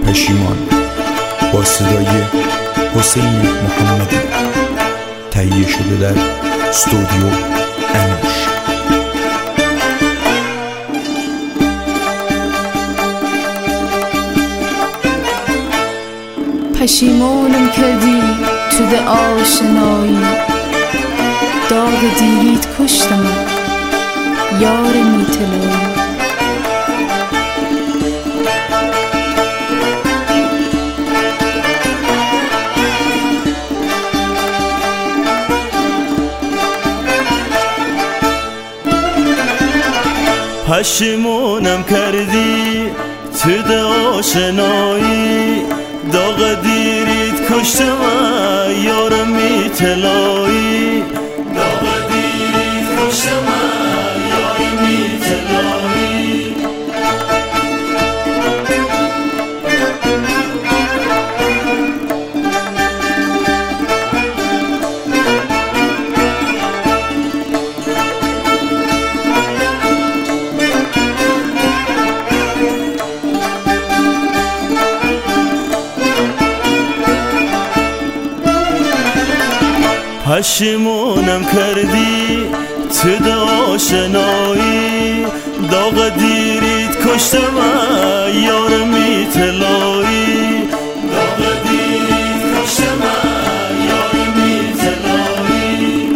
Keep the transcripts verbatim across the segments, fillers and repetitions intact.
پشیمان با صدای حسین محمدی، تهیه شده در استودیو انوش. پشیمانم کردی تو ده آشنایی، داغ دیریت کشتم یار میتلایی. پشیمونم کردی تو ده آشنایی، داغ دیریت کشتم یار میتلایی. داغ دیریت کشتم یار میتلایی. پشیمونم کردی تو ده آشنایی، داغ دیریت کشتم یار میتلایی. داغ دیریت کشتم یار میتلایی.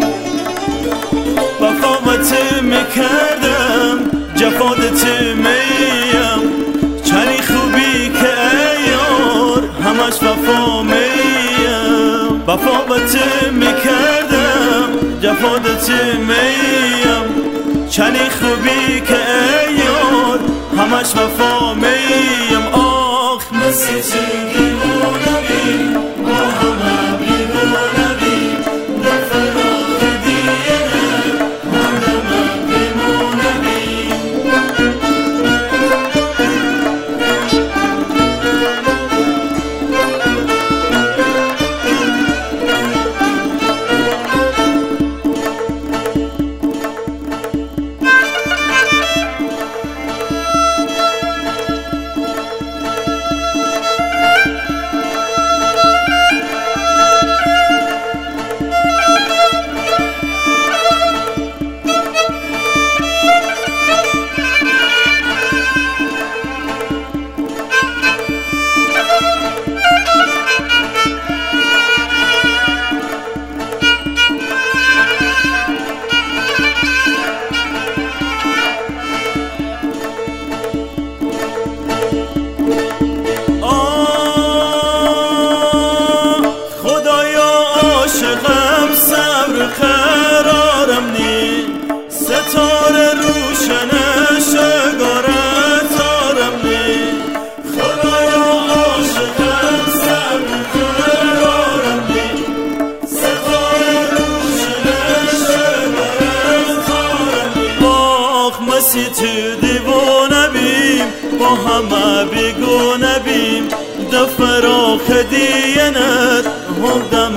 وفاوت میکردم جفادت میم، چنی خوبی که یار همش وفا میم. وفاوت میکردم جفادت میم، چنی خوبی که یار همش وفا میم. آخ مثل چنگی مونوی با همه بیرونوی، نفراخ دینه همه بیمونوی. قرارم نی ستاره روشنه شگاره تارم نی. خدایا عاشقم صبر قرارم نی ستاره روشنه شگاره تارم نی. آخ مسی تو دیوانه بیم با همه بیگونه بیم، ده فراخ دینت هم دم